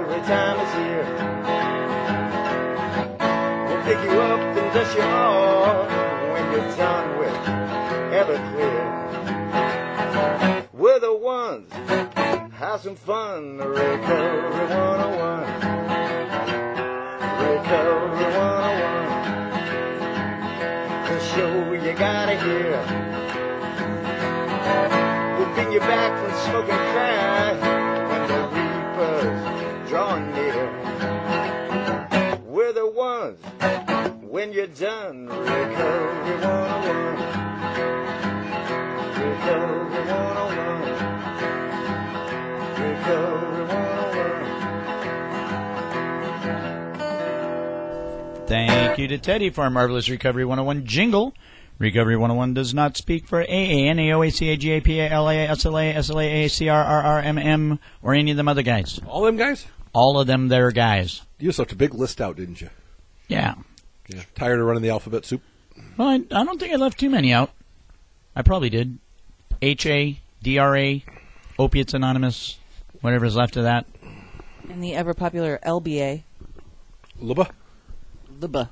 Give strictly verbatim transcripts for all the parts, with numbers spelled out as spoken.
every time it's here. We'll pick you up and dust you off when you're done with Everclear. We're the ones, have some fun, Recovery one oh one. Recovery one oh one. The show you gotta hear. We'll bring you back from smoking crack when the reaper's drawing near. We're the ones, when you're done, Recovery one oh one. Recovery one oh one. Recovery one oh one. Thank you to Teddy for our marvelous Recovery one oh one jingle. Recovery one oh one does not speak for A A, N A O A C A G A P A L A S L A S L A A C R R R M M or any of them other guys. All them guys? All of them there guys. You just left a big list out, didn't you? Yeah. Yeah. Tired of running the alphabet soup? Well, I, I don't think I left too many out. I probably did. H A, D R A, Opiates Anonymous, whatever's left of that. And the ever-popular L B A. L B A? L B A.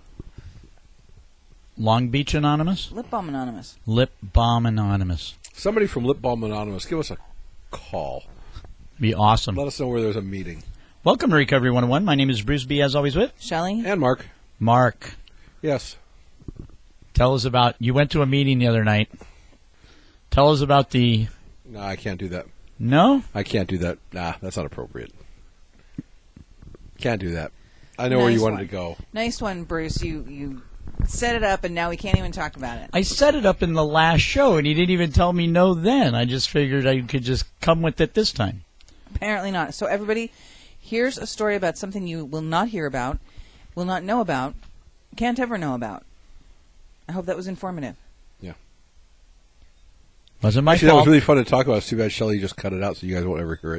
Long Beach Anonymous? Lip Balm Anonymous. Lip Balm Anonymous. Somebody from Lip Balm Anonymous, give us a call. Be awesome. Let us know where there's a meeting. Welcome to Recovery one oh one. My name is Bruce B, as always with Shelley. And Mark. Mark. Yes. Tell us about, you went to a meeting the other night. Tell us about the... No, I can't do that. No? I can't do that. Nah, that's not appropriate. Can't do that. I know Nice where you wanted one. to go. Nice one, Bruce. You you set it up, and now we can't even talk about it. I set it up in the last show, and he didn't even tell me no then. I just figured I could just come with it this time. Apparently not. So everybody, here's a story about something you will not hear about, will not know about, can't ever know about. I hope that was informative. Yeah. Wasn't my Actually, fault. that was really fun to talk about. It's too bad Shelley just cut it out so you guys won't ever hear it.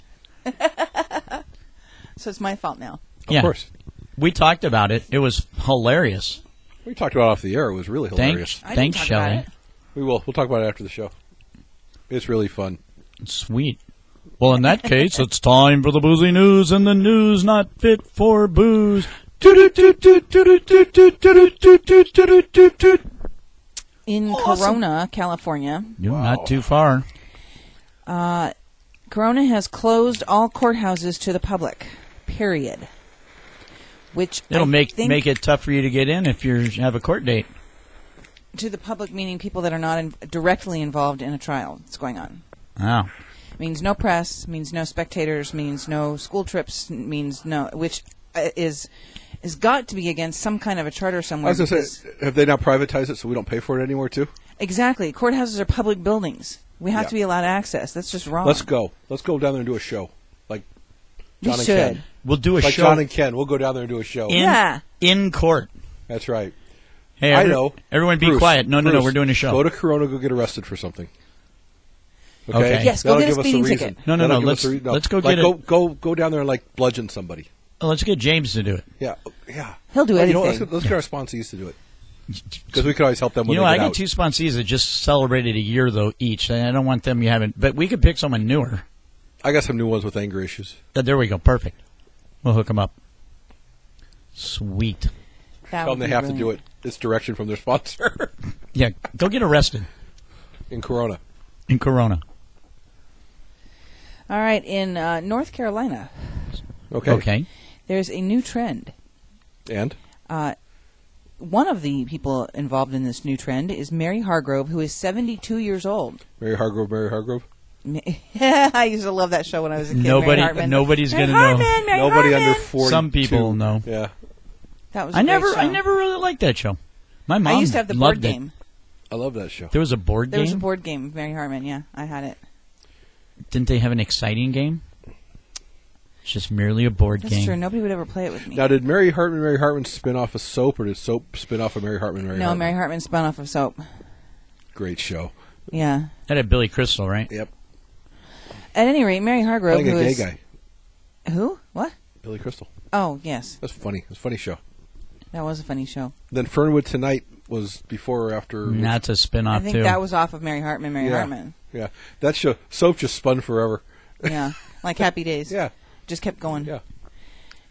So it's my fault now. Of yeah. course. We talked about it. It was hilarious. We talked about it off the air. It was really hilarious. Thanks, I didn't thanks talk about Shelley. it. We will. We'll talk about it after the show. It's really fun. Sweet. Well, in that case, it's time for the boozy news, and the news not fit for booze. In Corona, California, You're not too far. uh, Corona has closed all courthouses to the public. Period. Which It'll I make think make it tough for you to get in if you have a court date. to the public, meaning people that are not in, directly involved in a trial that's going on. Wow. Means no press, means no spectators, means no school trips, means no, which uh, is is got to be against some kind of a charter I somewhere. was going to because- say, have they now privatized it so we don't pay for it anymore, too? Exactly. Courthouses are public buildings. We have Yeah. to be allowed access. That's just wrong. Let's go. Let's go down there and do a show. Like We John and should. Ken. We'll do a Like show John and Ken. We'll go down there and do a show. in, Yeah. in court. That's right. Hey, I every- know. Everyone be Bruce, quiet. No, no, no. Bruce, We're doing a show. Go to Corona, go get arrested for something. Okay? Okay. Yes, go That'll get a give us speeding reason. ticket. No, no, That'll no, give us let's- a re- let's go like, get go, it. Go, go down there and, like, bludgeon somebody. Oh, let's get James to do it. Yeah. Yeah. He'll do Well, you know what? anything. Let's, get- let's get our sponsees to do it. Because we could always help them when You know, they I get got out. two sponsees that just celebrated a year though each, and I don't want them. You haven't, but we could pick someone newer. I got some new ones with anger issues. Uh, there we go. Perfect. We'll hook them up. Sweet. That Tell would them they be have to do brilliant. it. It's direction from their sponsor Yeah, go get arrested in Corona. in Corona. All right. In uh, North Carolina, Okay. Okay. there's a new trend. And? Uh, one of the people involved in this new trend is Mary Hargrove, who is seventy-two years old. Mary Hargrove, Mary Hargrove? I used to love that show when I was a kid. Nobody- Mary Hartman. nobody's Mary gonna know. Hartman, Mary Nobody Hartman. under forty. Some people know. Yeah. That was. A I great never, show. I never really liked that show. My mom I used to have the loved board it. game. I love that show. There was a board There game. was a board game, Mary Hartman. Yeah, I had it. Didn't they have an exciting game? It's just merely a board That's game. true. Nobody would ever play it with me. Now, did Mary Hartman, Mary Hartman spin off of Soap, or did Soap spin off of Mary Hartman, Mary no, Hartman? Mary Hartman spun off of Soap. Great show. Yeah. That had Billy Crystal, right? Yep. At any rate, Mary Hargrove, Playing a who gay is guy. who? What? Billy Crystal. Oh, yes, That's funny. It's a funny show. that was a funny show. Then Fernwood Tonight was before or after? That's a spin-off I think too. that was off of Mary Hartman. Mary Yeah. Hartman. Yeah. That show, Soap just spun forever. Yeah, like Happy Days. Yeah. just kept going. Yeah.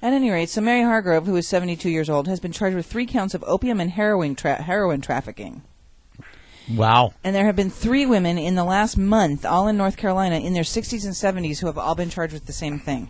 At any rate, so Mary Hargrove, who is seventy-two years old, has been charged with three counts of opium and heroin, tra- heroin trafficking. Wow. And there have been three women in the last month, all in North Carolina, in their sixties and seventies, who have all been charged with the same thing.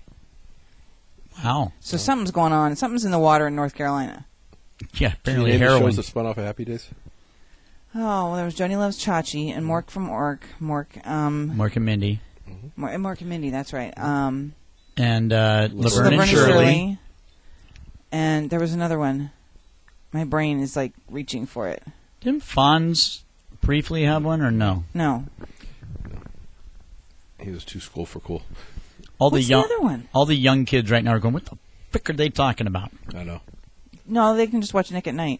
Wow. So something's going on. Something's in the water in North Carolina. Yeah, Can you apparently name the heroin. shows that spun off of Happy Days? Oh, well, there was Joni Loves Chachi and Mork from Ork. Mork, um... Mork and Mindy. Mork, and Mork and Mindy, that's right. Um... And uh, Laverne and Laverne Shirley. And there was another one. My brain is, like, reaching for it. Didn't Fonz briefly have one, or no? No. He was too school for cool. All What's the young, the other one? all the young kids right now are going, what the frick are they talking about? I know. No, they can just watch Nick at Night.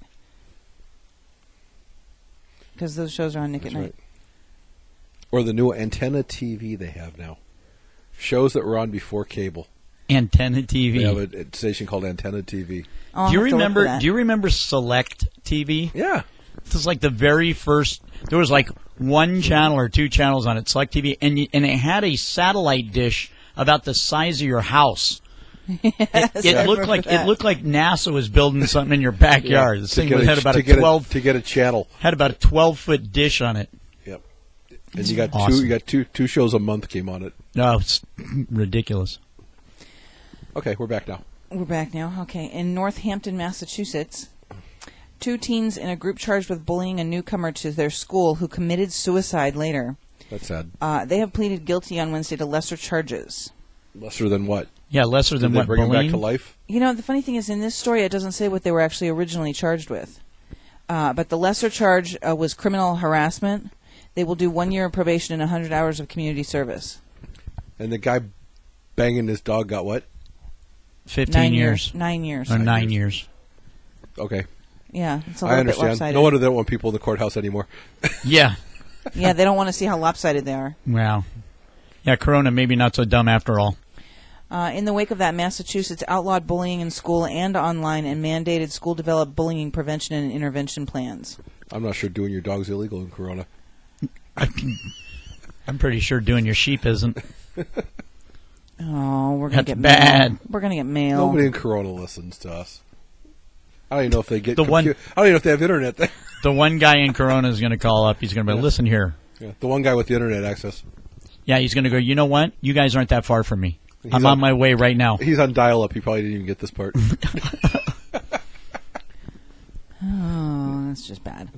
Because those shows are on Nick That's at Night. right. Or the new Antenna T V they have now. Shows that were on before cable. Antenna T V. They have a, a station called Antenna T V. Oh, I'll do you have to look for remember? that. Do you remember Select T V? Yeah. This was like the very first. There was like one channel or two channels on it, Select T V, and you, and it had a satellite dish about the size of your house. Yes, It, it I looked remember like that. it looked like NASA was building something in your backyard. This To thing get had about to a get twelve to get a channel. had about a twelve foot dish on it. Yep. And you got two. awesome. You got two. Two shows a month came on it. No, it's ridiculous. Okay, we're back now. We're back now. Okay. In Northampton, Massachusetts, two teens in a group charged with bullying a newcomer to their school who committed suicide later. That's sad. Uh, they have pleaded guilty on Wednesday to lesser charges. Lesser than what? Yeah, lesser than Did they what bring him back bullying? to life? You know, the funny thing is, in this story, it doesn't say what they were actually originally charged with. Uh, but the lesser charge uh, was criminal harassment. They will do one year of probation and one hundred hours of community service. And the guy banging his dog got what? Fifteen Nine years. Nine years. or Nine nine years. years. Okay, Yeah, it's a I little bit understand. lopsided. No wonder they don't want people in the courthouse anymore. Yeah. Yeah, they don't want to see how lopsided they are. Wow. Yeah, Corona maybe not so dumb after all. Uh, in the wake of that, Massachusetts outlawed bullying in school and online and mandated school-developed bullying prevention and intervention plans. I'm not sure doing your dog's illegal in Corona. I'm pretty sure doing your sheep isn't. Oh, we're gonna That's get bad. mail. We're gonna get mail. Nobody in Corona listens to us. I don't even know if they get The one- compu- I don't even know if they have internet there. The one guy in Corona is going to call up. He's going to be, Yeah. listen here. Yeah, the one guy with the internet access. Yeah, he's going to go, you know what? You guys aren't that far from me. He's I'm on- on my way right now. He's on dial-up. He probably didn't even get this part. Oh, that's just bad.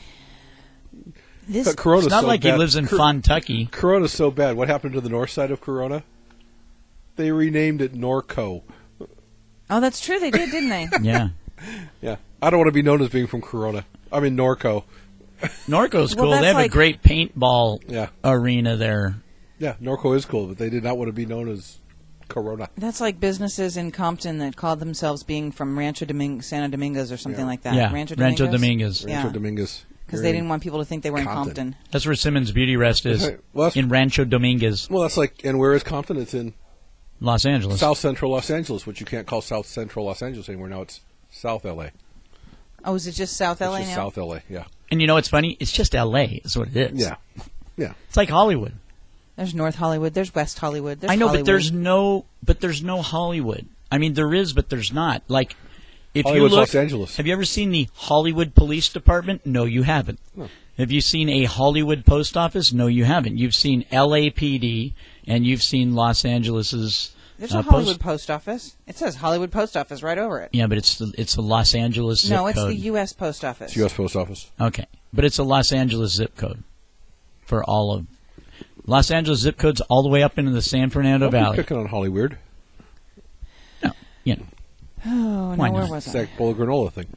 This But Corona's It's not so like bad. he lives in Cor- Fontucky. Corona's so bad. What happened to the north side of Corona? They renamed it Norco. Oh, that's true. They did, didn't they? Yeah. Yeah, I don't want to be known as being from Corona. I'm in Norco. Norco's Well, cool. that's they have like- a great paintball Yeah, arena there. yeah. Norco is cool, but they did not want to be known as Corona. That's like businesses in Compton that called themselves being from Rancho Dominguez, Santa Dominguez or something Yeah. like that. Yeah, Rancho Rancho Dominguez. Dominguez. Yeah. Rancho Dominguez. Because You're they in- didn't want people to think they were in Compton. Compton. That's where Simmons Beauty Rest is, Well, that's, in Rancho Dominguez, well, that's like, and where is Compton? It's in Los Angeles. South Central Los Angeles, which you can't call South Central Los Angeles anymore. Now it's South L A. Oh, is it just South L A It's just now? South L A, yeah. And you know what's funny? It's just L A is what it is. Yeah. Yeah. It's like Hollywood. There's North Hollywood. There's West Hollywood. There's I know, Hollywood. but there's no, but there's no Hollywood. I mean, there is, but there's not. Like, if Hollywood's you look, Los Angeles. have you ever seen the Hollywood Police Department? No, you haven't. No. Have you seen a Hollywood Post Office? No, you haven't. You've seen L A P D, and you've seen Los Angeles's. There's uh, a Hollywood post- post office. It says Hollywood Post Office right over it. Yeah, but it's the it's the Los Angeles zip No, it's code. the U S Post Office. It's U S Post Office. Okay, but it's a Los Angeles zip code for all of Los Angeles zip codes all the way up into the San Fernando Don't be Valley. picking on Hollywood. No, you know. Oh, Why no, where not? was It's I? that bowl of granola thing.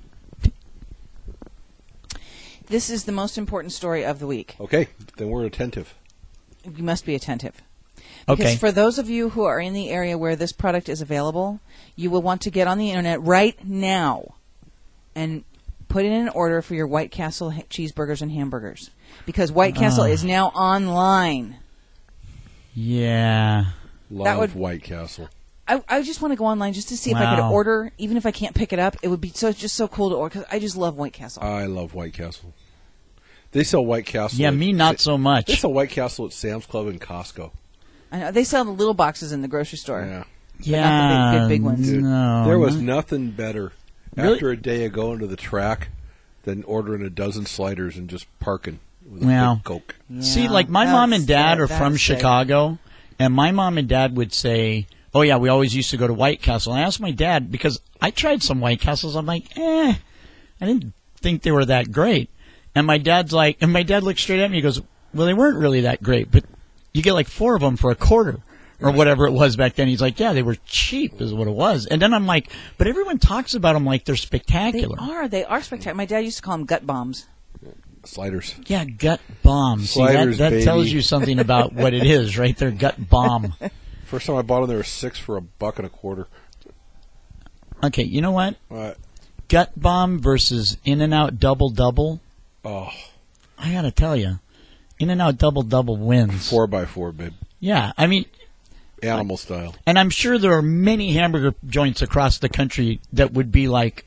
This is the most important story of the week. Okay, then we're attentive. You must be attentive. Because Okay. for those of you who are in the area where this product is available, you will want to get on the internet right now and put in an order for your White Castle ha- cheeseburgers and hamburgers. Because White Castle Ah. is now online. Yeah. Love would- White Castle. I, I just want to go online just to see if I could Wow. order, even if I can't pick it up. It would be so just so cool to order because I just love White Castle. I love White Castle. They sell White Castle. Yeah, at- me not so They much. sell White Castle at Sam's Club and Costco. I know they sell the little boxes in the grocery store. Yeah. but not the big, good big ones. Dude, No, there was not- nothing better Really? after a day of going to the track than ordering a dozen sliders and just parking with a Well. big Coke. See, Yeah, like my that's- mom and dad that- are from that's sick. Chicago, and my mom and dad would say, "Oh yeah, we always used to go to White Castle." And I asked my dad because I tried some White Castles. I'm like, eh, I didn't think they were that great. And my dad's like, and my dad looked straight at me. He goes, "Well, they weren't really that great, but you get like four of them for a quarter." Or whatever it was back then. He's like, yeah, they were cheap is what it was. And then I'm like, but everyone talks about them like they're They spectacular. are. They are spectacular. My dad used to call them gut bombs. Sliders. Yeah, gut bomb. See, that, Sliders, that baby. tells you something about what it is, right there, gut bomb. First time I bought them, there were six for a buck and a quarter. Okay, you know what? Uh, Gut bomb versus In-N-Out Double Double. oh, I gotta tell you, In-N-Out Double Double wins. four by four, babe. Yeah, I mean, Animal style. and I'm sure there are many hamburger joints across the country that would be like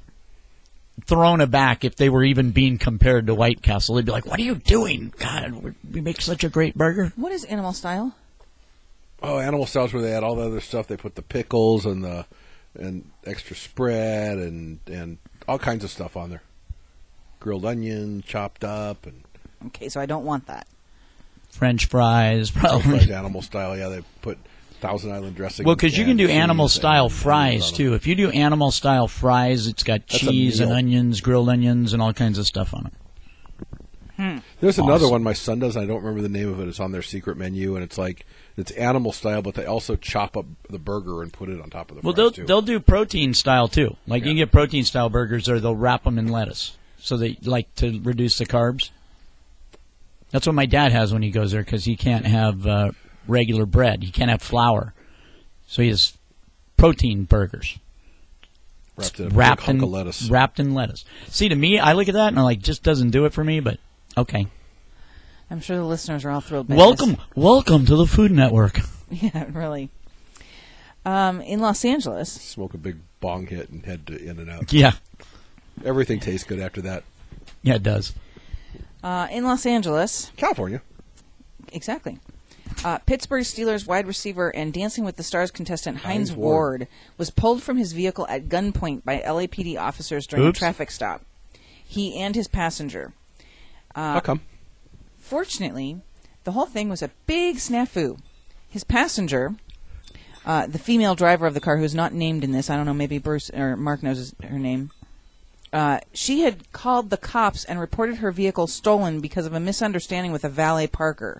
thrown aback if they were even being compared to White Castle. They'd be like, "What are you doing? God, we- we make such a great burger." What is animal style? Oh, animal styles where they had all the other stuff. They put the pickles and the and extra spread and and all kinds of stuff on there. Grilled onion, chopped up, and Okay, so I don't want that. French fries, probably. fried animal style. Yeah, they put Thousand Island dressing. Well, because you can and do cheese animal and style onions fries on them. too. If you do animal style fries, it's got That's a cheese and meal. onions, grilled onions, and all kinds of stuff on it. There's another Awesome. one my son does, and I don't remember the name of it. It's on their secret menu, and it's like it's animal style, but they also chop up the burger and put it on top of the Well, fries they'll too. they'll do protein style too. Like you Yeah. can get protein style burgers, or they'll wrap them in lettuce, so they like to reduce the carbs. That's what my dad has when he goes there because he can't have uh, regular bread. He can't have flour, so he has protein burgers wrapped in a wrapped big hunk in of lettuce. wrapped in lettuce. See, to me, I look at that and I'm like, just doesn't do it for me. But okay, I'm sure the listeners are all thrilled by welcome, welcome to the Food Network. this. Yeah, really. Um, in Los Angeles, Smoke a big bong hit and head to In and Out. Yeah, Everything tastes good after that. yeah, it does. uh, in Los Angeles, California. exactly. Uh, Pittsburgh Steelers wide receiver and Dancing with the Stars contestant Heinz, Heinz Ward. Ward. was pulled from his vehicle at gunpoint by L A P D officers during Oops. a traffic stop. He and his passenger. How come? Fortunately, the whole thing was a big snafu. His passenger, uh, the female driver of the car, who's not named in this, I don't know, maybe Bruce or Mark knows his, her name. Uh, she had called the cops and reported her vehicle stolen because of a misunderstanding with a valet parker.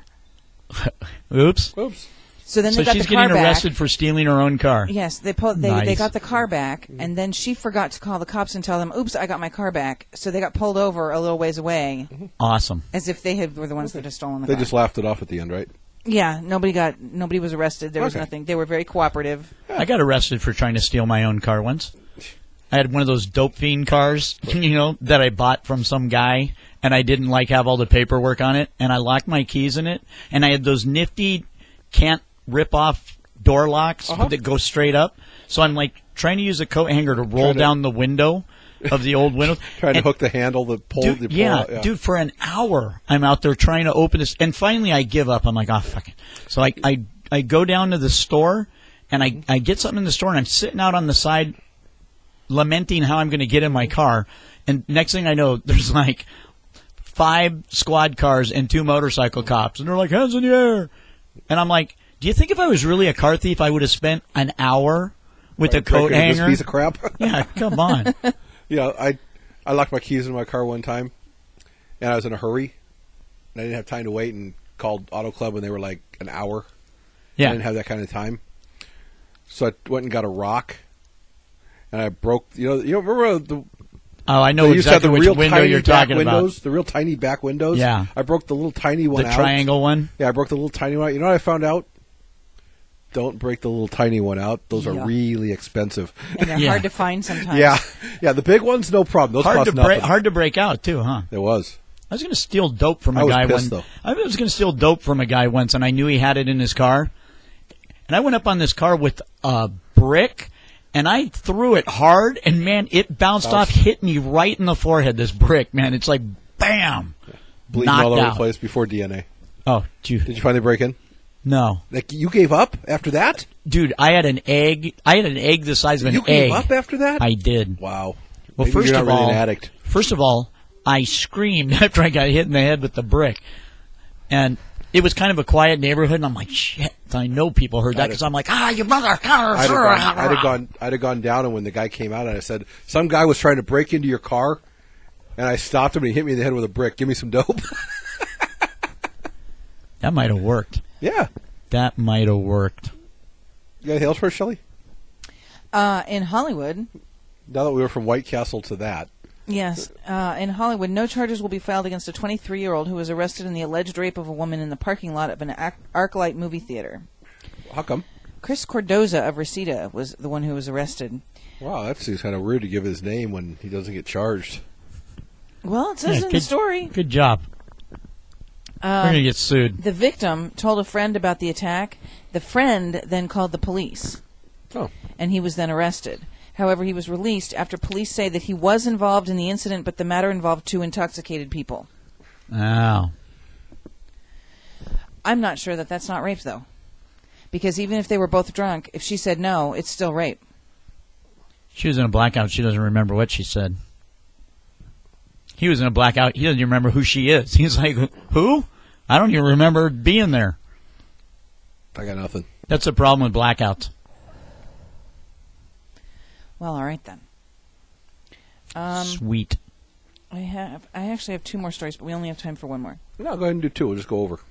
Oops. Oops. So then So they got she's the car getting back. arrested for stealing her own car. Yes, they pulled, they they Nice. got the car back, and then she forgot to call the cops and tell them, "Oops, I got my car back." So they got pulled over a little ways away, Awesome. as if they had, were the ones that had stolen the They car. just laughed it off at the end, right? Yeah, nobody got nobody was arrested. There was Okay. nothing. They were very cooperative. I got arrested for trying to steal my own car once. I had one of those dope fiend cars, you know, that I bought from some guy, and I didn't like have all the paperwork on it, and I locked my keys in it, and I had those nifty can't rip off door locks Uh-huh. that go straight up. So I'm like trying to use a coat hanger to roll Trying to- down the window of the old window. Trying to And- hook the handle that pull Dude, the pull yeah, out, yeah. dude, for an hour I'm out there trying to open this, and finally I give up. I'm like, oh, fuck it. So I, I, I go down to the store, and I, I get something in the store, and I'm sitting out on the side lamenting how I'm going to get in my car, and next thing I know, there's like five squad cars and two motorcycle cops, and they're like, hands in the air. And I'm like, do you think if I was really a car thief, I would have spent an hour with a coat Breaking this hanger? piece of crap. Yeah, come on. Yeah, I I locked my keys in my car one time, and I was in a hurry, and I didn't have time to wait, and called Auto Club, and they were like an hour. I Yeah. didn't have that kind of time, so I went and got a rock, and I broke. You know, you know, remember the Oh, I know they used to have exactly the which real window tiny you're back talking windows, about. the real tiny back windows. Yeah. I broke the little tiny one The out. triangle one? Yeah, I broke the little tiny one out. You know what I found out? Don't break the little tiny one out. Those Yeah. are really expensive. And they're Yeah. hard to find sometimes. yeah, yeah. The big ones, no problem. Those Hard cost to nothing. break, hard to break out too, huh? It was. I was going to steal dope from a I was guy pissed, one. though. I was going to steal dope from a guy once, and I knew he had it in his car. And I went up on this car with a brick, and I threw it hard, and man, it bounced off, hit me right in the forehead. This brick, man, it's like bam, Bleeding knocked all over out. the place before D N A. Oh, gee. Did you finally break in? No. Like you gave up after that? Dude, I had an egg. I had an egg the size of an You egg. gave up after that? I did. Wow. Well, Maybe first you're not of really all, an addict. first of all, I screamed after I got hit in the head with the brick, and it was kind of a quiet neighborhood. And I'm like, shit. I know people heard that I'd because have- I'm like, ah, your mother. I'd have, gone, I'd have gone. I'd have gone down, and when the guy came out, and I said, "Some guy was trying to break into your car," and I stopped him, and he hit me in the head with a brick. Give me some dope. That might have worked. Yeah. That might have worked. You got anything else for us, Shelley? Uh, in Hollywood, Now that we were from White Castle to that, yes, uh, in Hollywood, no charges will be filed against a twenty-three-year-old who was arrested in the alleged rape of a woman in the parking lot of an Ar- ArcLight movie theater. how come? Chris Cordoza of Reseda was the one who was arrested. Wow, that seems kind of weird to give his name when he doesn't get charged. Well, it says Yeah, in the good- story. Good job. We're Um, going to get sued. The victim told a friend about the attack. The friend then called the police, Oh, and he was then arrested. However, he was released after police say that he was involved in the incident, but the matter involved two intoxicated people. Oh. I'm not sure that that's not rape, though. Because even if they were both drunk, if she said no, it's still rape. She was in a blackout. She doesn't remember what she said. He was in a blackout. He doesn't even remember who she is. He's like, who? I don't even remember being there. I got nothing. That's the problem with blackouts. Well, all right then. Um, Sweet. I have. I actually have two more stories, but we only have time for one more. No, go ahead and do two. We'll just go over.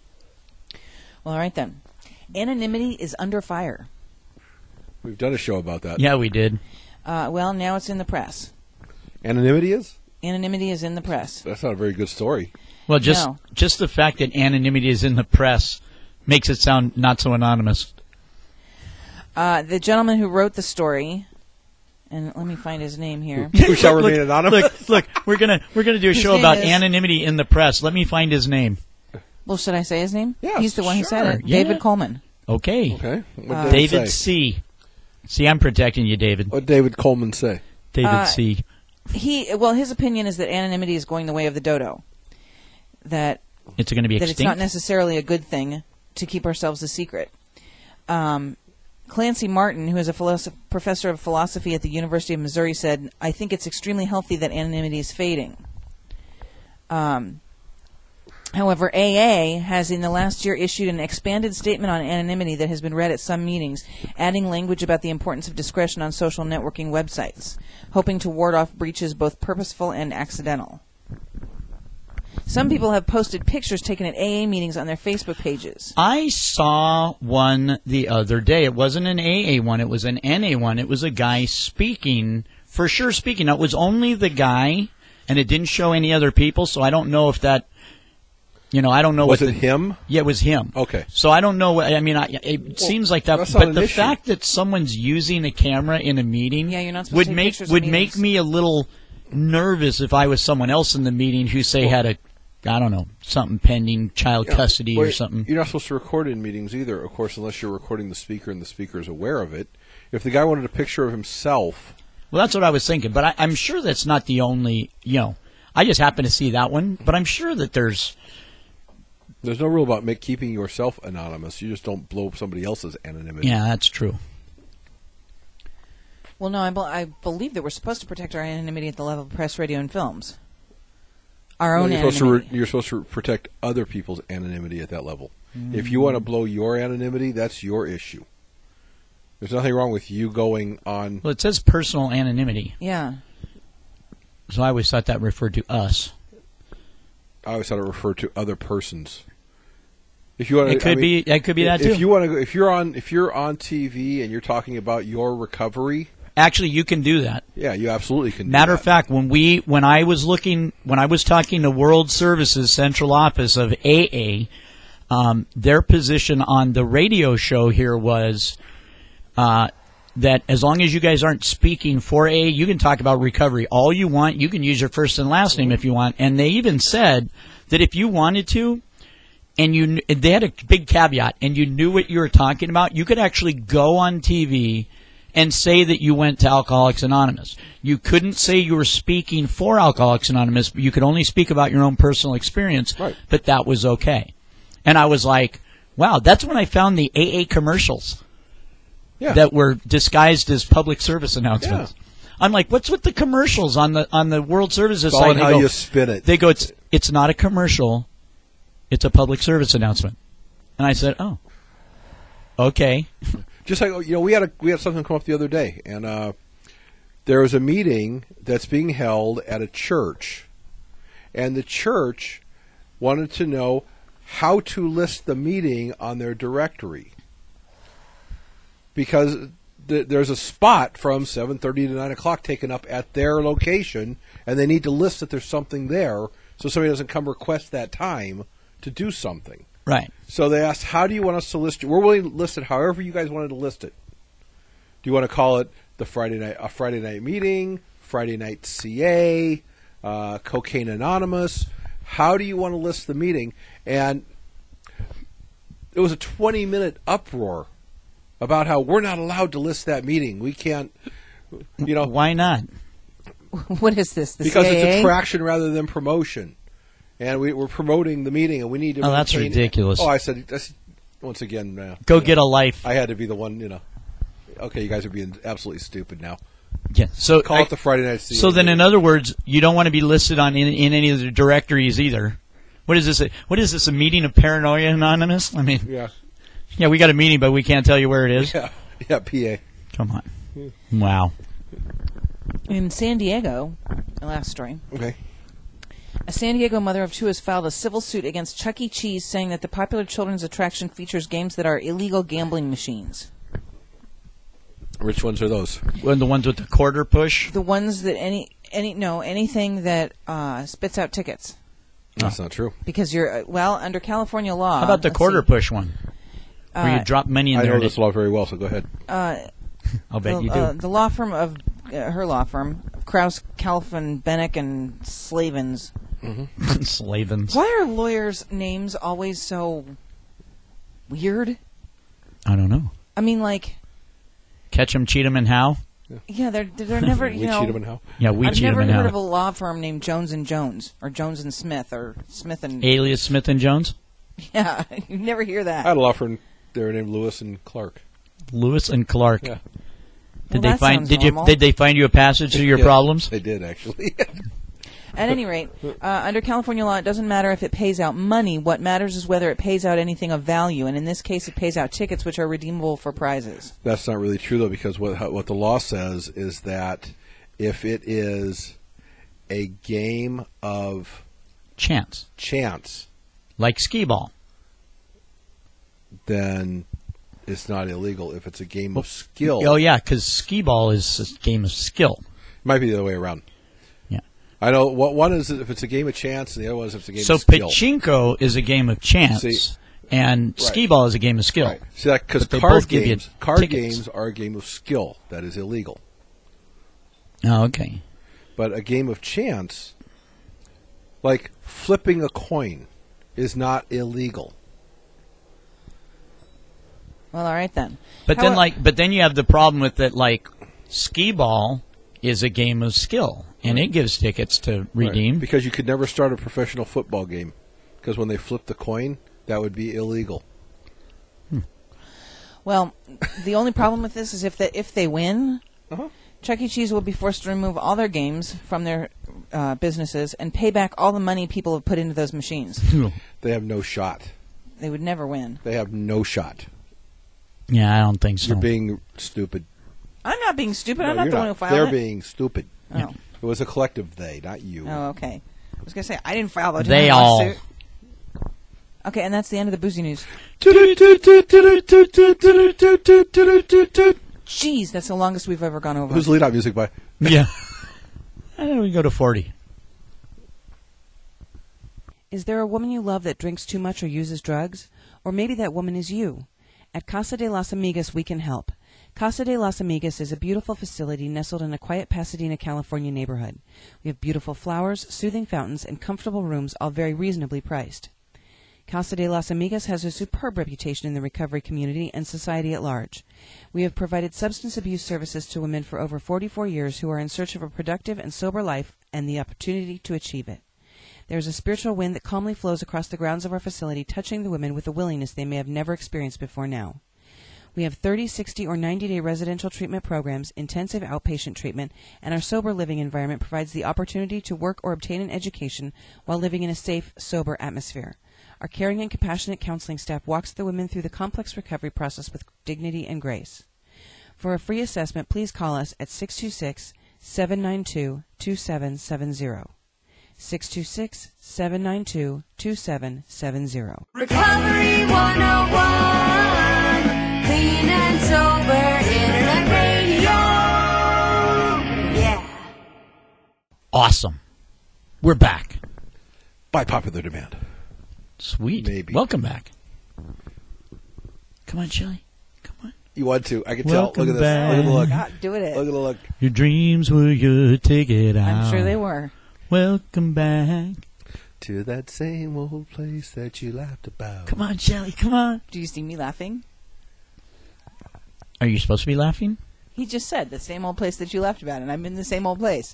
Well, all right then. Anonymity is under fire. We've done a show about that. Yeah, we did. Uh, well, now it's in the press. Anonymity is? Anonymity is in the press. That's not a very good story. Well, just No. just the fact that anonymity is in the press makes it sound not so anonymous. Uh, the gentleman who wrote the story, and let me find his name here. Who shall Look, remain anonymous? Look, look, we're gonna we're gonna do a His show name about is- anonymity in the press. Let me find his name. Well, should I say his name? Yeah, He's the one who said sure, it. yeah. David Coleman. Okay, Okay. What Uh, did David David say? C. See, I'm protecting you, David. What did David Coleman say? David Uh, C. He well, his opinion is that anonymity is going the way of the dodo. That It's going to be that extinct. it's not necessarily a good thing to keep ourselves a secret. Um, Clancy Martin, who is a philosoph- professor of philosophy at the University of Missouri, said, "I think it's extremely healthy that anonymity is fading." Um, however, A A has in the last year issued an expanded statement on anonymity that has been read at some meetings, adding language about the importance of discretion on social networking websites, hoping to ward off breaches both purposeful and accidental. Some people have posted pictures taken at A A meetings on their Facebook pages. I saw one the other day. It wasn't an A A one. It was an N A one. It was a guy speaking, for sure speaking. Now, it was only the guy, and it didn't show any other people, so I don't know if that, you know, I don't know Was what it the, him? Yeah, it was him. Okay. So I don't know. what- I mean, I, it seems like that, that's not but an the issue. fact that someone's using a camera in a meeting Yeah, you're not supposed would to take make pictures of would make meetings. me a little nervous if I was someone else in the meeting who say had a, I don't know, something pending, child Yeah, custody well, or something. You're not supposed to record in meetings either, of course, unless you're recording the speaker and the speaker is aware of it. If the guy wanted a picture of himself, Well, that's what I was thinking, but I, I'm sure that's not the only. You know, I just happened to see that one, but I'm sure that there's. there's no rule about make, keeping yourself anonymous. You just don't blow up somebody else's anonymity. Yeah, that's true. Well, no, I, be- I believe that we're supposed to protect our anonymity at the level of press, radio, and films. Our No, own you're, supposed to anonymity. re- you're supposed to protect other people's anonymity at that level. If you want to blow your anonymity, that's your issue. There's nothing wrong with you going on. Well, it says personal anonymity, Yeah. so I always thought that referred to us. I always thought it referred to other persons. If you want, It could be. It could be that too. If you want to, go, if you're on, if you're on T V and you're talking about your recovery, Actually, you can do that. yeah, you absolutely can. do Matter of that. fact, when we when I was looking when I was talking to World Services Central Office of A A, um, their position on the radio show here was uh, that as long as you guys aren't speaking for A A, you can talk about recovery all you want. You can use your first and last name if you want, and they even said that if you wanted to, and you kn- they had a big caveat, and you knew what you were talking about, you could actually go on T V and say that you went to Alcoholics Anonymous. You couldn't say you were speaking for Alcoholics Anonymous, but you could only speak about your own personal experience, Right. but that was okay. And I was like, Wow, that's when I found the A A commercials Yeah. that were disguised as public service announcements. I'm like, what's with the commercials on the on the World Services It's all site? in And how they go, you spin it. They go, it's it's not a commercial, it's a public service announcement. And I said, oh, okay. Just like, you know, we had a we had something come up the other day, and uh, there was a meeting that's being held at a church, and the church wanted to know how to list the meeting on their directory, because th- there's a spot from seven thirty to nine o'clock taken up at their location, and they need to list that there's something there, so somebody doesn't come request that time to do something. Right. So they asked, how do you want us to list it? We're willing to list it however you guys wanted to list it. Do you want to call it the Friday night, a Friday night meeting, Friday night C A, uh, Cocaine Anonymous? How do you want to list the meeting? And it was a twenty-minute uproar about how we're not allowed to list that meeting. We can't, you know. Why not? What is this? The Because C A A? it's attraction rather than promotion. And we, we're promoting the meeting, and we need to. Oh, that's maintain- ridiculous. Oh, I said that's, once again. Uh, Go you know, get a life. I had to be the one, you know. Okay, you guys are being absolutely stupid now. Yeah. So Call I- it the Friday night. C A A So then, in meeting. other words, you don't want to be listed on in, in any of the directories either. What is this? A, what is this? A meeting of Paranoia Anonymous? I mean, yeah, yeah, we got a meeting, but we can't tell you where it is. yeah, yeah, P A. Come on. Wow. In San Diego, the last story. Okay. A San Diego mother of two has filed a civil suit against Chuck E. Cheese, saying that the popular children's attraction features games that are illegal gambling machines. Which ones are those? One of the ones with the quarter push. The ones that any any no anything that uh, spits out tickets, That's not true. because you're uh, well under California law. How about the let's quarter see. push one? Where you Uh, drop money in I there. know to- this law very well, so go ahead. Uh, I'll bet the, you do. uh, the law firm of uh, her law firm, Kraus, Calvin, Bennick, and Slavens. Slavens. Why are lawyers' names always so weird? I don't know. I mean, like, Catch 'em, cheat 'em, and how? yeah, they're they're never you we know. cheat 'em and how? Yeah, we I've cheat 'em never and heard how. of a law firm named Jones and Jones or Jones and Smith or Smith and Alias Smith and Jones. yeah. You never hear that. I had a law firm there named Lewis and Clark. Lewis and Clark. Yeah. Did Well, they that find? sounds Did you? normal. Did they find you a passage to your Yeah, problems? They did, actually. At any rate, uh, under California law, it doesn't matter if it pays out money. What matters is whether it pays out anything of value, and in this case, it pays out tickets, which are redeemable for prizes. That's not really true, though, because what how- what the law says is that if it is a game of Chance, chance, like skee ball. then it's not illegal. If it's a game of skill, Oh yeah, because skee ball is a game of skill. it might be the other way around. Yeah. I know what one is if it's a game of chance, and the other one is if it's a game So of skill. pachinko is a game of chance, See- and Right. skee ball is a game of skill. Right. See that because But they card both give you games, card tickets. games are a game of skill that is illegal. Oh, okay. But a game of chance, like flipping a coin, is not illegal. Well, all right then. But How then, a- like, but then you have the problem with that. Like, skee ball is a game of skill, and it gives tickets to redeem. Right. Because you could never start a professional football game, because when they flip the coin, that would be illegal. Well, the only problem with this is if they, if they win, Uh-huh. Chuck E. Cheese will be forced to remove all their games from their uh, businesses and pay back all the money people have put into those machines. They have no shot. They would never win. They have no shot. Yeah, I don't think so. You're being stupid. I'm not being stupid. No, I'm not you're the one who filed They're it. being stupid. Oh. It was a collective they, not you. Oh, okay. I was going to say, I didn't file the They general all. lawsuit. Okay, and that's the end of the boozy news. Jeez, that's the longest we've ever gone over. Who's the lead-out music by? Yeah. I know we go to forty. Is there a woman you love that drinks too much or uses drugs? Or maybe that woman is you. At Casa de las Amigas, we can help. Casa de las Amigas is a beautiful facility nestled in a quiet Pasadena, California neighborhood. We have beautiful flowers, soothing fountains, and comfortable rooms, all very reasonably priced. Casa de las Amigas has a superb reputation in the recovery community and society at large. We have provided substance abuse services to women for over forty-four years who are in search of a productive and sober life and the opportunity to achieve it. There is a spiritual wind that calmly flows across the grounds of our facility, touching the women with a willingness they may have never experienced before now. We have thirty, sixty, or ninety-day residential treatment programs, intensive outpatient treatment, and our sober living environment provides the opportunity to work or obtain an education while living in a safe, sober atmosphere. Our caring and compassionate counseling staff walks the women through the complex recovery process with dignity and grace. For a free assessment, please call us at six two six, seven nine two, two seven seven zero. six two six, seven nine two, two seven seven zero. Recovery one oh one, clean and sober internet radio. Yeah. Awesome. We're back. By popular demand. Sweet. Maybe. Welcome back. Come on, Shelly. Come on. You want to? I can Welcome tell. Look at this. back. Look at the look. God, doing it. Look at the look. Your dreams were your ticket out. I'm sure they were. Welcome back. To that same old place that you laughed about. Come on, Shelly. Come on. Do you see me laughing? Are you supposed to be laughing? He just said the same old place that you laughed about, and I'm in the same old place.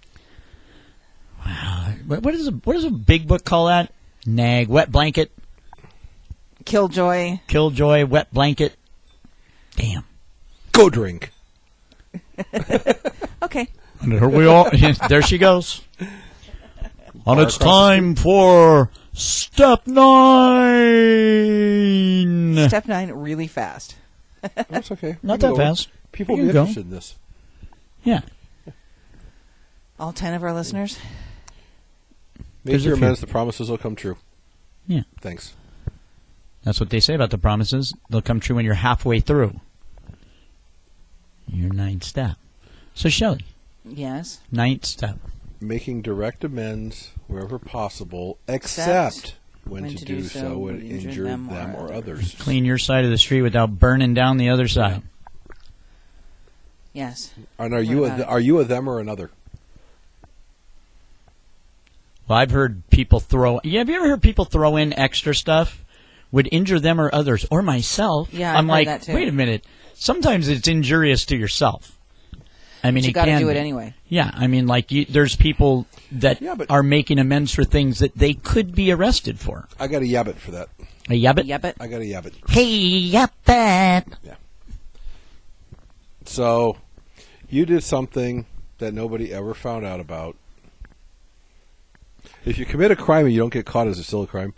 Wow. What what is a what does a big book call that? Nag, wet blanket, Killjoy. killjoy, wet blanket. Damn. Go drink. Okay. And here we all. There she goes. And it's across the time for step nine. Step nine, really fast. That's okay. Not You can that go. fast. People You will be can go. interested in this. Yeah. All ten of our listeners. Make There's a your few. amends. The promises will come true. Yeah. Thanks. That's what they say about the promises. They'll come true when you're halfway through your ninth step. So, Shelley, Yes. ninth step. Making direct amends wherever possible, except, Except when, when to, to do, do so so would would injure, injure them, them or or others. Clean your side of the street without burning down the other side. Yes. And are you What a, about it? are you a them or another? Well, I've heard people throw. Yeah, have you ever heard people throw in extra stuff? Would injure them or others, or myself. Yeah, I've I'm heard like, that too. wait a minute. Sometimes it's injurious to yourself. I mean, But you it got to can do it be. anyway. Yeah, I mean, like you, there's people that Yeah, but- are making amends for things that they could be arrested for. I got a yabbit for that. A yabbit. Yep. It. I got a yabbit. Hey, yabbit. So, you did something that nobody ever found out about. If you commit a crime and you don't get caught, is it still a crime?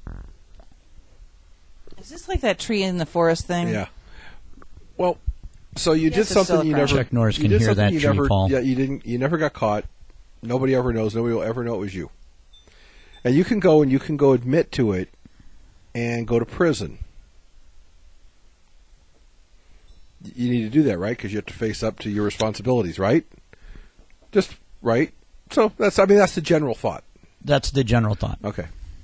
Is this like that tree in the forest thing? Yeah. Well, so you Yes, did it's still something a you crime. never. Chuck Norris you can did hear something that you tree never, fall. Yeah, you didn't. You never got caught. Nobody ever knows. Nobody will ever know it was you. And you can go and you can go admit to it, and go to prison. You need to do that, right? Because you have to face up to your responsibilities, right? Just right. So that's. I mean, that's the general thought. That's the general thought. Okay.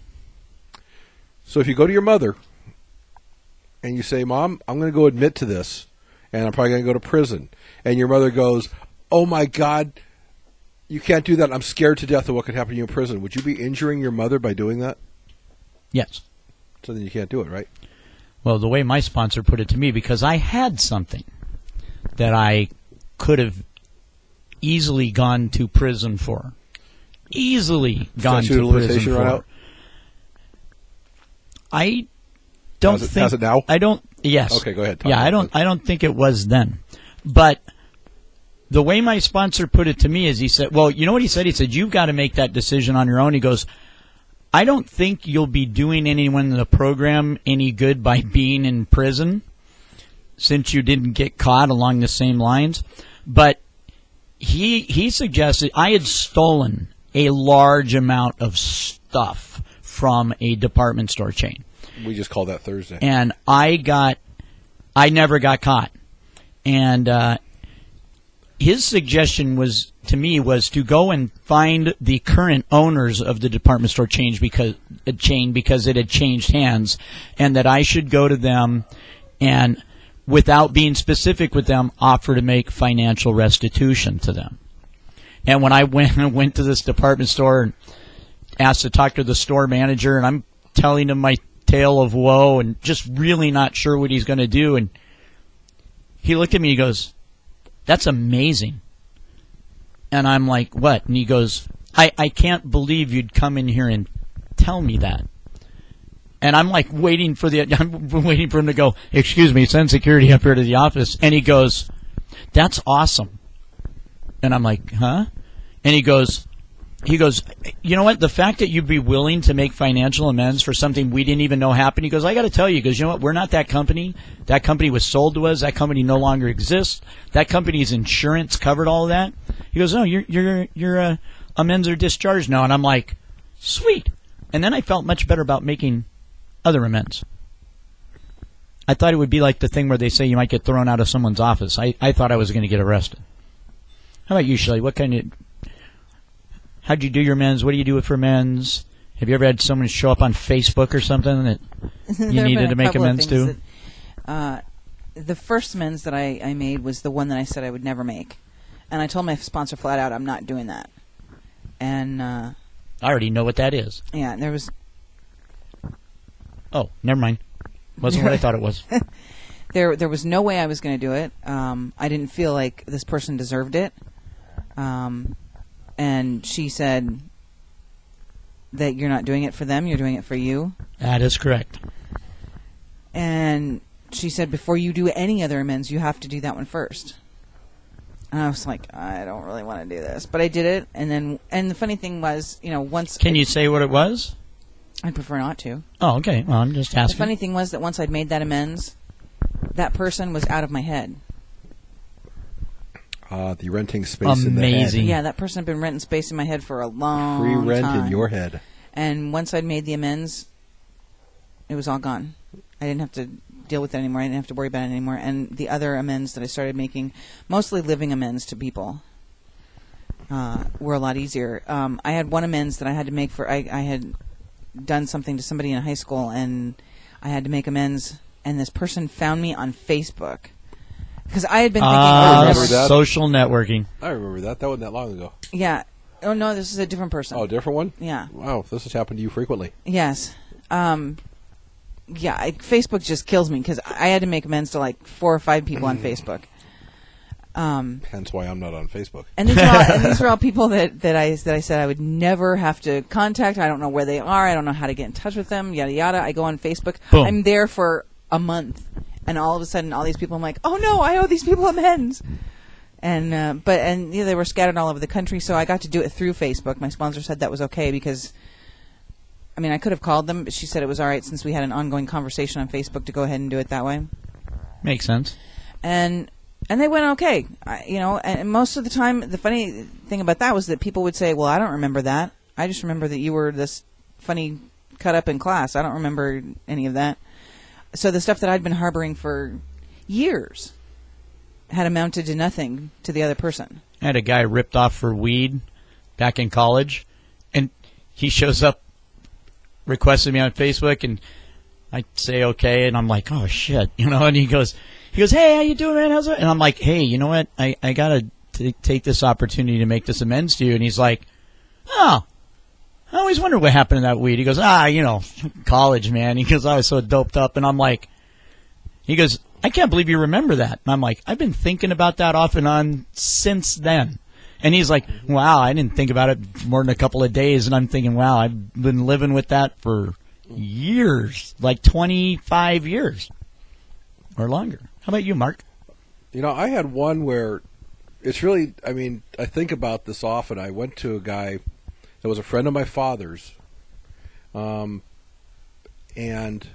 So if you go to your mother and you say, Mom, I'm going to go admit to this, and I'm probably going to go to prison, and your mother goes, oh, my God, you can't do that. I'm scared to death of what could happen to you in prison. Would you be injuring your mother by doing that? Yes. So then you can't do it, right? Well, the way my sponsor put it to me, because I had something that I could have easily gone to prison for. Easily gone Statute to of prison limitation for. run out? I don't Has it- think has it now? I don't. Yes. Okay, go ahead, talk Yeah, about I it. don't. I don't think it was then, but the way my sponsor put it to me is he said, "Well, you know what he said? He said you've got to make that decision on your own." He goes, "I don't think you'll be doing anyone in the program any good by being in prison, since you didn't get caught along the same lines." But he he suggested I had stolen a large amount of stuff from a department store chain. We just call that Thursday. And I got, I never got caught. And uh, his suggestion was to me was to go and find the current owners of the department store chain because uh, chain because it had changed hands, and that I should go to them and, without being specific with them, offer to make financial restitution to them. And when I went went to this department store and asked to talk to the store manager, and I'm telling him my tale of woe and just really not sure what he's going to do, and he looked at me and he goes, "That's amazing." And I'm like, "What?" And he goes, I, I can't believe you'd come in here and tell me that. And I'm like waiting for the I'm waiting for him to go, excuse me, send security up here to the office. And he goes, that's awesome. And I'm like, huh? And he goes, he goes, you know what? The fact that you'd be willing to make financial amends for something we didn't even know happened. He goes, I got to tell you, because you know what? We're not that company. That company was sold to us. That company no longer exists. That company's insurance covered all of that. He goes, no, your your your uh, amends are discharged now. And I'm like, sweet. And then I felt much better about making other amends. I thought it would be like the thing where they say you might get thrown out of someone's office. I, I thought I was going to get arrested. How about you, Shelley? What kind of... How'd you do your amends? What do you do for amends? Have you ever had someone show up on Facebook or something that you needed to make amends to? That, uh, the first amends that I, I made was the one that I said I would never make. And I told my sponsor flat out I'm not doing that. And... Uh, I already know what that is. yeah, and there was... Oh, never mind. Wasn't what I thought it was. There, there was no way I was going to do it. Um, I didn't feel like this person deserved it. Um, and she said that you're not doing it for them, you're doing it for you. That is correct. And she said before you do any other amends, you have to do that one first. And I was like, I don't really want to do this, but I did it. And then, and the funny thing was, you know, once Can you say what it was? I'd prefer not to. Oh, okay. Well, I'm just The asking. funny thing was that once I'd made that amends, that person was out of my head. Uh, the renting space in the Amazing. head. Yeah, that person had been renting space in my head for a long Free rent time. in your head. And once I'd made the amends, it was all gone. I didn't have to deal with it anymore. I didn't have to worry about it anymore. And the other amends that I started making, mostly living amends to people, uh, were a lot easier. Um, I had one amends that I had to make for, I, I had done something to somebody in high school, and I had to make amends, and this person found me on Facebook. Because I had been thinking, Ah, oh, remember never. that. social networking. I remember that. That wasn't that long ago. Yeah. Oh, no, this is a different person. Oh, a different one? Yeah. Wow, this has happened to you frequently. Yes. Um, yeah, I, Facebook just kills me because I had to make amends to like four or five people on Facebook. Um, Hence why I'm not on Facebook. and these were all, and these were all people that, that I that I said I would never have to contact. I don't know where they are. I don't know how to get in touch with them. Yada yada. I go on Facebook. Boom. I'm there for a month, and all of a sudden, all these people. I'm like, oh no, I owe these people amends. And uh, but and you know, they were scattered all over the country, so I got to do it through Facebook. My sponsor said that was okay because, I mean, I could have called them, but she said it was all right since we had an ongoing conversation on Facebook to go ahead and do it that way. Makes sense. And and they went okay, I, you know. And most of the time, the funny thing about that was that people would say, "Well, I don't remember that. I just remember that you were this funny cut up in class. I don't remember any of that." So the stuff that I'd been harboring for years had amounted to nothing to the other person. I had a guy ripped off for weed back in college, and he shows up, requested me on Facebook, and I say okay, and I'm like, oh shit, you know. And he goes, he goes, hey, how you doing, man? How's it? And I'm like, hey, you know what? I I gotta t- take this opportunity to make this amends to you. And he's like, oh, I always wondered what happened to that weed. He goes, ah, you know, college, man. He goes, I was so doped up, and I'm like, he goes, I can't believe you remember that. And I'm like, I've been thinking about that off and on since then. And he's like, wow, I didn't think about it more than a couple of days. And I'm thinking, wow, I've been living with that for years, like twenty-five years or longer. How about you, Mark? You know, I had one where it's really, I mean, I think about this often. I went to a guy that was a friend of my father's, um, and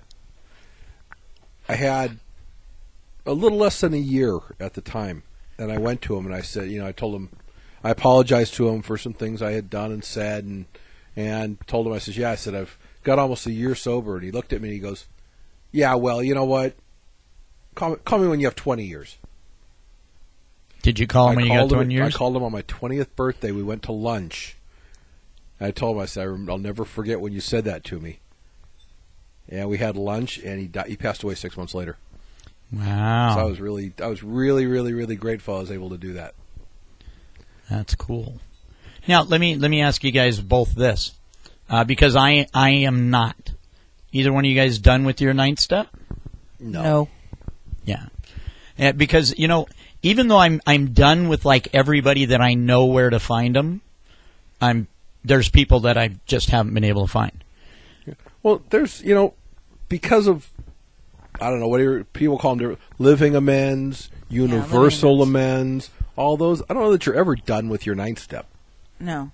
I had a little less than a year at the time. And I went to him and I said, you know, I told him, I apologized to him for some things I had done and said, and and told him, I said, yeah, I said, I've got almost a year sober. And he looked at me and he goes, yeah, well, you know what? Call me, call me when you have twenty years. Did you call him I when you got called him- twenty years? I called him on my twentieth birthday. We went to lunch. I told him, I said, I'll never forget when you said that to me. And we had lunch, and he died, he passed away six months later. Wow. So I was really, I was really, really, really grateful I was able to do that. That's cool. Now, let me let me ask you guys both this, uh, because I I am not. Either one of you guys done with your ninth step? No. Yeah. Yeah, because you know, even though I'm I'm done with like everybody that I know where to find them, I'm there's people that I just haven't been able to find. Well, there's, you know, because of, I don't know, what do people call them, living amends, universal living amends, all those. I don't know that you're ever done with your ninth step. No.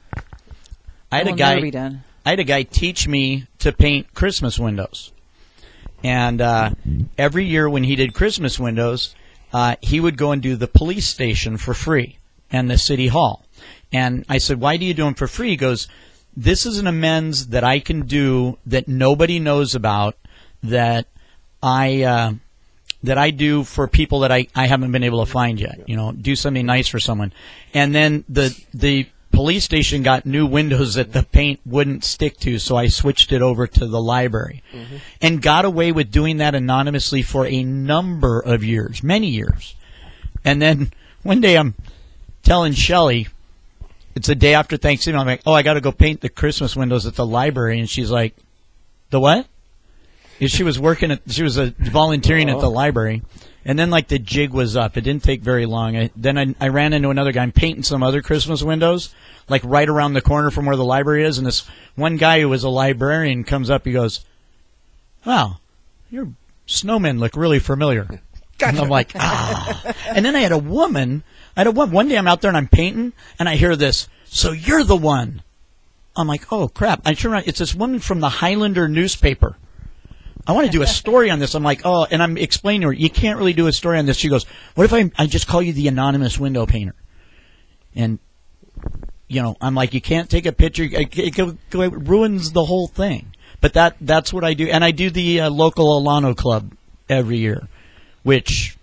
I had It a will guy. never be done. I had a guy teach me to paint Christmas windows, and uh, every year when he did Christmas windows, uh, he would go and do the police station for free and the city hall. And I said, "Why do you do them for free?" He goes, "This is an amends that I can do that nobody knows about, that I uh, that I do for people that I, I haven't been able to find yet. You know, do something nice for someone." And then the the police station got new windows that the paint wouldn't stick to, so I switched it over to the library, mm-hmm. and got away with doing that anonymously for a number of years, many years. And then one day I'm telling Shelley, it's the day after Thanksgiving, I'm like, "Oh, I got to go paint the Christmas windows at the library," and she's like, "The what?" And she was working at, she was uh, volunteering oh. at the library, and then like the jig was up. It didn't take very long. I, then I, I ran into another guy. I'm painting some other Christmas windows, like right around the corner from where the library is, and this one guy who was a librarian comes up. He goes, "Wow, your snowmen look really familiar." Gotcha. And I'm like, ah. And then I had a woman. I had a woman. One day I'm out there and I'm painting, and I hear this. "So you're the one." I'm like, "Oh crap!" I turn around. It's this woman from the Highlander newspaper. I want to do a story on this. I'm like, oh, and I'm explaining to her, you can't really do a story on this. She goes, what if I, I just call you the anonymous window painter? And, you know, I'm like, you can't take a picture. It, it, it ruins the whole thing. But that that's what I do. And I do the uh, local Alano Club every year, which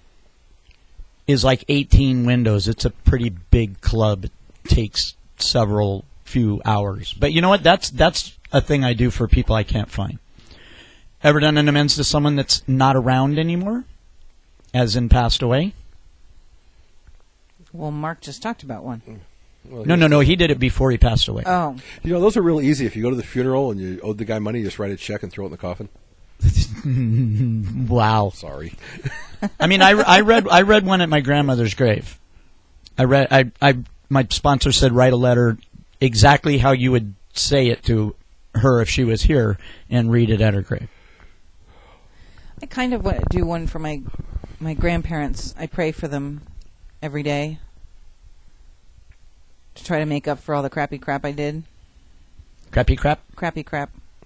is like eighteen windows. It's a pretty big club. It takes several few hours. But you know what? That's that's a thing I do for people I can't find. Ever done an amends to someone that's not around anymore, as in passed away? Well, Mark just talked about one. Well, no, no, no. He did it before he passed away. Oh. You know, those are real easy. If you go to the funeral and you owe the guy money, you just write a check and throw it in the coffin. Wow. Sorry. I mean, I, I read I read one at my grandmother's grave. I read I I my sponsor said write a letter exactly how you would say it to her if she was here, and read it at her grave. I kind of want to do one for my my grandparents. I pray for them every day to try to make up for all the crappy crap I did. Crappy crap? Crappy crap.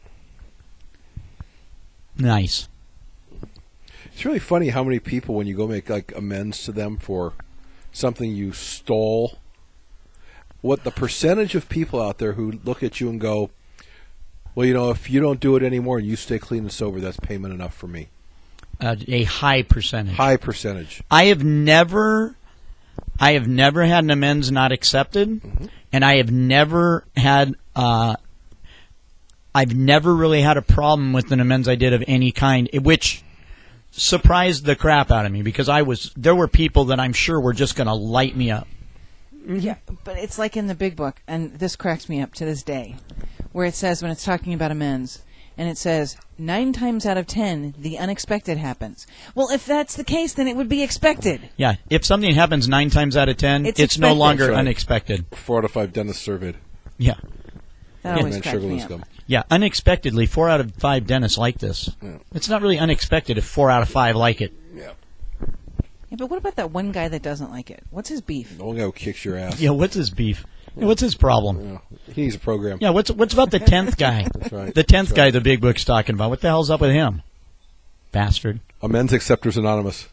Nice. It's really funny how many people, when you go make like amends to them for something you stole, what the percentage of people out there who look at you and go, well, you know, if you don't do it anymore and you stay clean and sober, that's payment enough for me. Uh, a high percentage. High percentage. I have never, I have never had an amends not accepted, mm-hmm. and I have never had, uh, I've never really had a problem with an amends I did of any kind, which surprised the crap out of me because I was, there were people that I'm sure were just going to light me up. Yeah, but it's like in the big book, and this cracks me up to this day, where it says when it's talking about amends, and it says, nine times out of ten, the unexpected happens. Well, if that's the case, then it would be expected. Yeah, if something happens nine times out of ten, it's, it's no longer right. unexpected. Four out of five dentists surveyed. Yeah. That yeah. always cracks me up. Gum. Yeah, unexpectedly, four out of five dentists like this. Yeah. It's not really unexpected if four out of five like it. Yeah. Yeah, but what about that one guy that doesn't like it? What's his beef? The one guy who kicks your ass. Yeah, what's his beef? Yeah. What's his problem? Yeah. He needs a program. Yeah, what's what's about the tenth guy? That's right. The tenth That's guy right. the big book's talking about. What the hell's up with him? Bastard. Amends Acceptors Anonymous.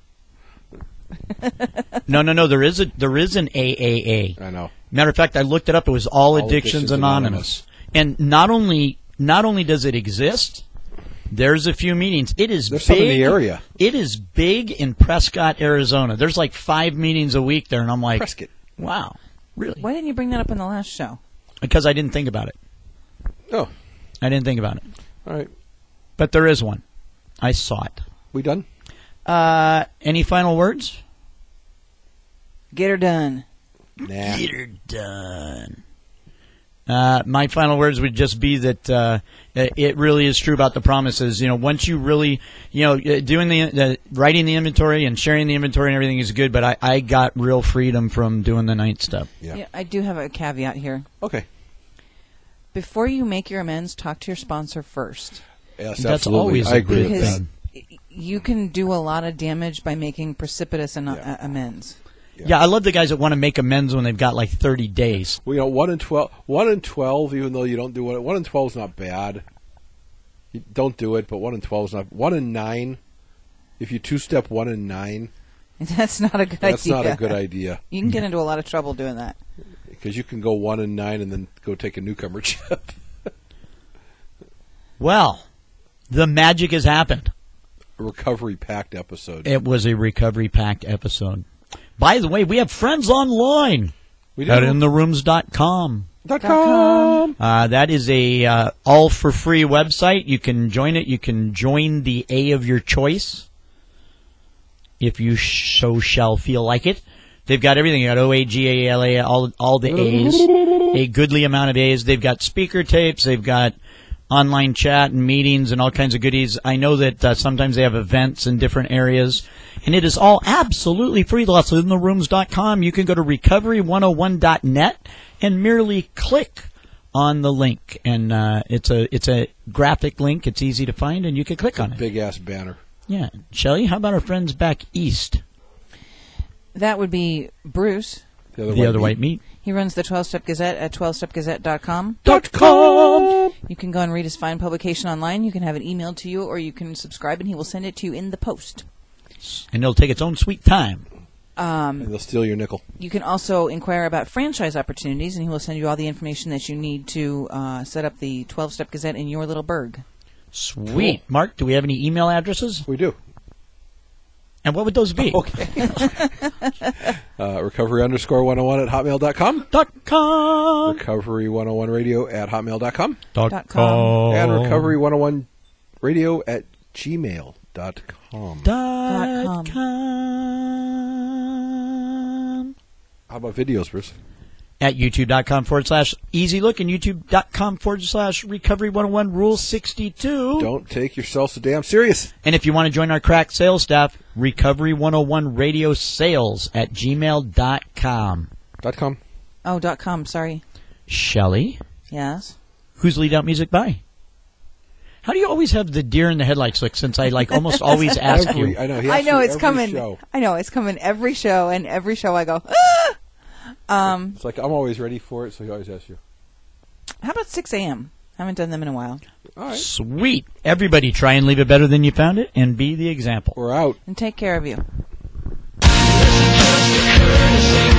No, no, no. There is a there is an A A A. I know. Matter of fact, I looked it up. It was All, All Addictions, Addictions Anonymous. Anonymous. And not only not only does it exist, there's a few meetings. It is There's big. some in the area. It is big in Prescott, Arizona. There's like five meetings a week there, and I'm like, Prescott. wow, really? Why didn't you bring that up in the last show? Because I didn't think about it. Oh, I didn't think about it. all right. But there is one. I saw it. We done? Uh, any final words? Get her done. Nah. Get her done. Uh, my final words would just be that uh, it really is true about the promises. You know, once you really, you know, doing the uh, writing the inventory and sharing the inventory and everything is good, but I, I got real freedom from doing the ninth step. Yeah. Yeah, I do have a caveat here. Okay. Before you make your amends, talk to your sponsor first. Yes, That's absolutely. always I a agree good with Because that. you can do a lot of damage by making precipitous an- Yeah. uh, amends. Yeah, I love the guys that want to make amends when they've got like thirty days. Well, you know, one in twelve, one in twelve. Even though you don't do it, one in twelve is not bad. You don't do it, but one in twelve is not. One in nine, if you two-step one in nine, That's not a good that's idea. not a good idea You can get into a lot of trouble doing that. because you can go one in nine and then go take a newcomer chip. Well, the magic has happened. A recovery packed episode. It was a recovery packed episode. By the way, we have friends online We at do. in the rooms dot com. Dot com. Uh, that is a uh, all for free website. You can join it. You can join the A of your choice if you sh- so shall feel like it. They've got everything. You got O A, G A, L A, all all the A's, a goodly amount of A's. They've got speaker tapes. They've got online chat and meetings and all kinds of goodies. I know that uh, sometimes they have events in different areas, and it is all absolutely free. That's in the rooms dot com. You can go to recovery one oh one dot net and merely click on the link, and uh, it's a it's a graphic link. It's easy to find, and you can click on it. Big ass banner. Yeah, Shelley, how about our friends back east? That would be Bruce. The other, The other white meat. He runs the twelve-Step Gazette at twelve step gazette dot com. Dot com. You can go and read his fine publication online. You can have it emailed to you, or you can subscribe, and he will send it to you in the post. And it'll take its own sweet time. Um, And they'll steal your nickel. you can also inquire about franchise opportunities, and he will send you all the information that you need to uh, set up the twelve-Step Gazette in your little burg. Sweet. Mark, do we have any email addresses? We do. And what would those be? Okay. uh, recovery underscore one oh one at hotmail dot com. Dot com. Recovery one oh one radio at hotmail dot com. Dot Dot com. com. And recovery one oh one radio at gmail dot com. Dot com. com. How about videos, Bruce? At youtube.com forward slash easy look and youtube.com forward slash recovery one oh one rule sixty-two. Don't take yourself so damn serious. And if you want to join our crack sales staff, recovery one oh one radio sales at gmail dot com. Dot com. Oh, dot com, sorry. Shelley, Yes. who's lead out music by? How do you always have the deer in the headlights look, since I like almost always ask Every, you? I know. He I asks know you it's every coming. show. I know it's coming every show, and every show I go, ah! Um, It's like I'm always ready for it, so he always asks you. how about six a.m.? Haven't done them in a while. All right. Sweet. Everybody try and leave it better than you found it and be the example. We're out. And take care of you. Courtesy